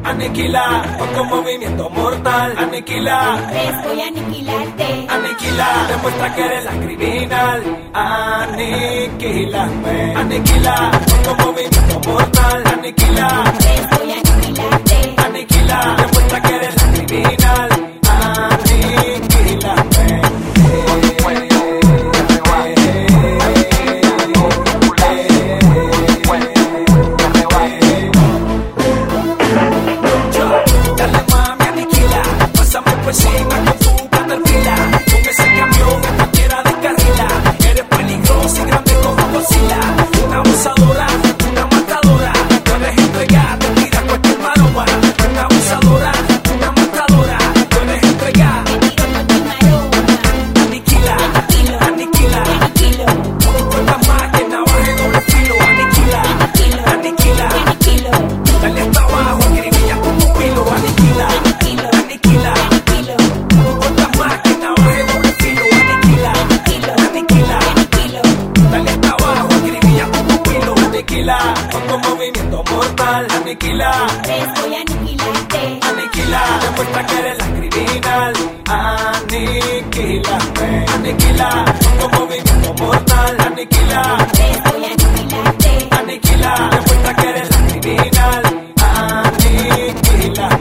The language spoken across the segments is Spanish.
aniquila, con movimiento mortal, aniquila, voy a aniquilarte, aniquila, demuestra que eres la criminal, aniquila, aniquila, con movimiento mortal, aniquila, voy a aniquilarte, aniquila, demuestra que eres la criminal, aniquila, dale mami, aniquila, pásame por encima con tu caterpillar, con ese camión que cualquiera descarrila, eres peligrosa y grande como Godzilla, una abusadora, una matadora, puedes entregar, te tiras cualquier maroma, una abusadora, una matadora, puedes entregar, me tiro cualquier maroma, aniquila, aniquila, aniquilo, no cuentas más que navaja de doble filo, aniquila, aniquila, aniquilo, dale hasta abajo, acribilla con tu pilo, aniquila, aniquila, aniquilo, no cuentas más que navaja de doble filo, aniquila, aniquila, aniquilo, dale hasta abajo, acribilla con tu pilo, aniquila, con movimiento mortal, aniquila, voy a aniquilarte, aniquila, demuestra que eres la criminal, aniquila, aniquila, con movimiento mortal, aniquila, voy a aniquilarte, aniquila, demuestra que eres la criminal, aniquila,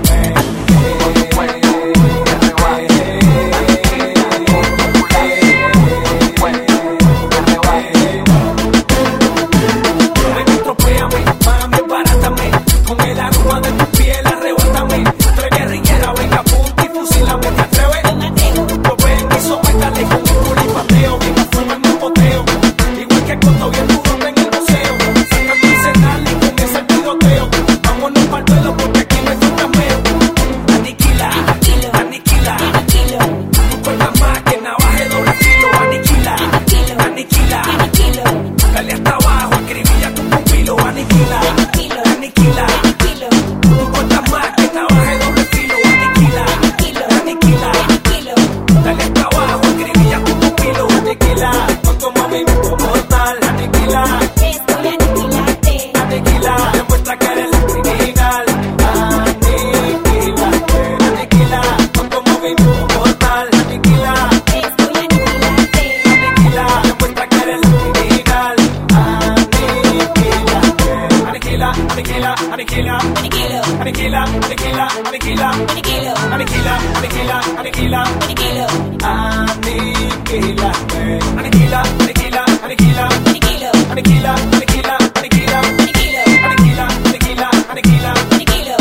ven, estropéame, mami, barátame, con el aroma de tu piel, arrebátame, tres guerrillera, venga, punta y fusílame, ¿te atreves? yo me atrevo, Lo ven y sométale con un culipateo, viva fuego en un boteo, igual que cuando bien duro en el museo, sacando el cenal y con ese tiroteo, vámonos pa'l duelo porque aquí no hay fantasmeo, aniquila, aniquila, aniquilo, no cuentas más que navaja de doble filo, aniquila, aniquila, aniquilo, dale hasta abajo, acribilla con tu pilo, aniquila, aniquila, aniquilo, no cuentas más que navaja de doble filo, aniquila, aniquila, aniquilo, dale hasta abajo, acribilla con tu pilo, aniquila, con movimiento mortal, aniquila, voy a aniquilarte, aniquila, demuestra que eres la criminal, aniquila, aniquila, con movimiento mortal, aniquila, voy a aniquilarte, aniquila, demuestra que eres la criminal, aniquila, aniquila, aniquila, aniquila, aniquilo, aniquila, aniquila, aniquila, aniquilo, aniquila, aniquila, aniquila, aniquilo, aniquila, aniquila, aniquila, aniquila, aniquilo, aniquila, aniquila, aniquila, aniquilo, aniquila, aniquila, aniquila, aniquilo,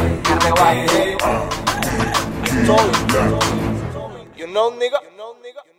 You know, nigga.